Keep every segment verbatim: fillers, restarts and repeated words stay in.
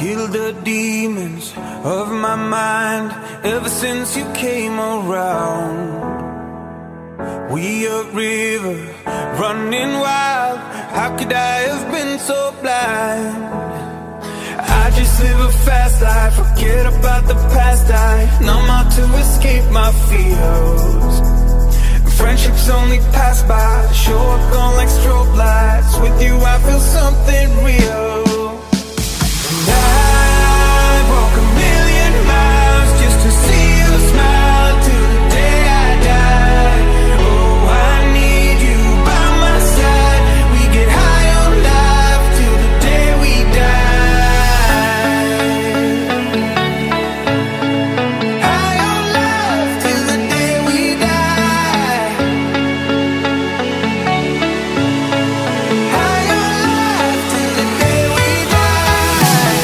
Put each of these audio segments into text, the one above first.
Kill the demons of my mind ever since you came around. We a river running wild. How could I have been so blind? I just live a fast life, forget about the past. I numb out to escape my fears. Friendships only pass by, show up on like strobe lights. With you I feel something real. And I walk a million miles just to see you smile till the day I die. Oh, I need you by my side. We get high on life till the day we die. High on life till the day we die. High on life till the day we die.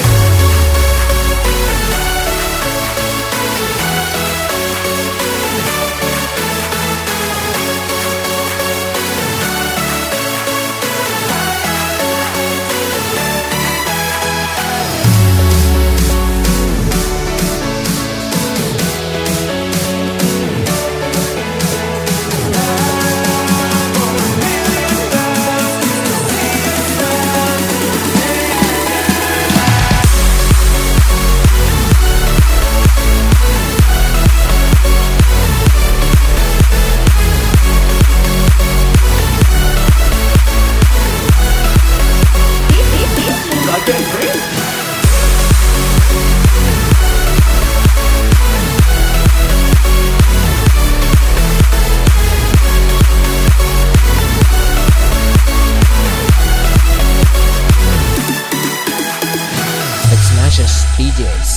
X-Nashes D Js.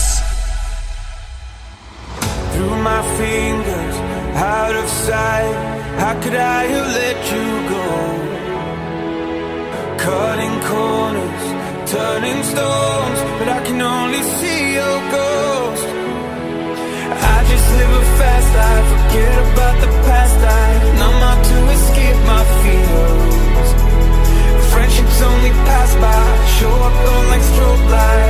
Through my fingers, out of sight. How could I have let you go? Cutting corners, turning stones, but I can only see your ghost. I just live a fast life, forget about the past. I numb out to escape my fears. Friendships only pass by, show up on like strobe lights.